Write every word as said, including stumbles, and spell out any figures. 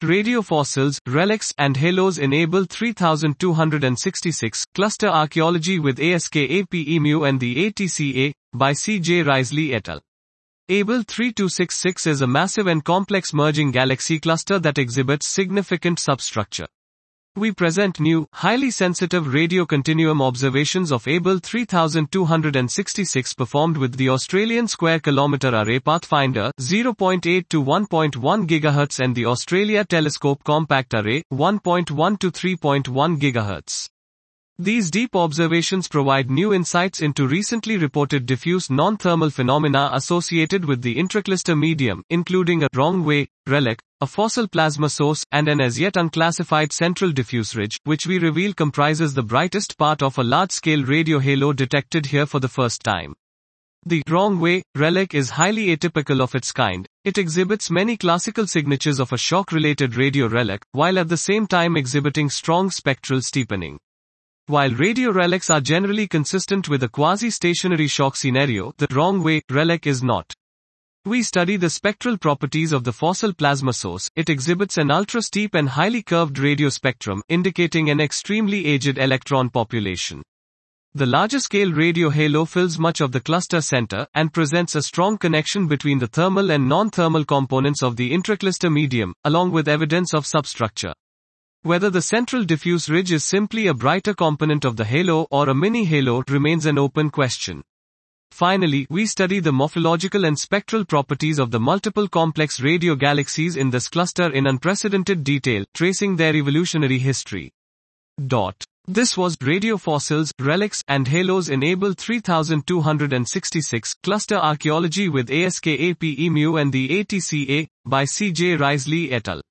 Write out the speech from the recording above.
Radio fossils, relics, and halos in Able three thousand two hundred sixty-six, Cluster Archaeology with ASKAPEMU and the A T C A, by C J Risley et al. Able thirty-two sixty-six is a massive and complex merging galaxy cluster that exhibits significant substructure. We present new, highly sensitive radio continuum observations of Able three thousand two hundred sixty-six performed with the Australian Square Kilometre Array Pathfinder zero point eight to one point one gigahertz and the Australia Telescope Compact Array one point one to three point one gigahertz. These deep observations provide new insights into recently reported diffuse non-thermal phenomena associated with the intracluster medium, including a wrong way relic, a fossil plasma source, and an as yet unclassified central diffuse ridge, which we reveal comprises the brightest part of a large-scale radio halo detected here for the first time. The wrong way relic is highly atypical of its kind. It exhibits many classical signatures of a shock-related radio relic, while at the same time exhibiting strong spectral steepening. While radio relics are generally consistent with a quasi-stationary shock scenario, the wrong way relic is not. We study the spectral properties of the fossil plasma source. It exhibits an ultra-steep and highly curved radio spectrum, indicating an extremely aged electron population. The larger-scale radio halo fills much of the cluster center, and presents a strong connection between the thermal and non-thermal components of the intracluster medium, along with evidence of substructure. Whether the central diffuse ridge is simply a brighter component of the halo or a mini-halo remains an open question. Finally, we study the morphological and spectral properties of the multiple complex radio galaxies in this cluster in unprecedented detail, tracing their evolutionary history. Dot. This was Radio Fossils, Relics, and Halos in Able three thousand two hundred sixty-six, Cluster Archaeology with ASKAPEMU and the A T C A, by C J Risley et al.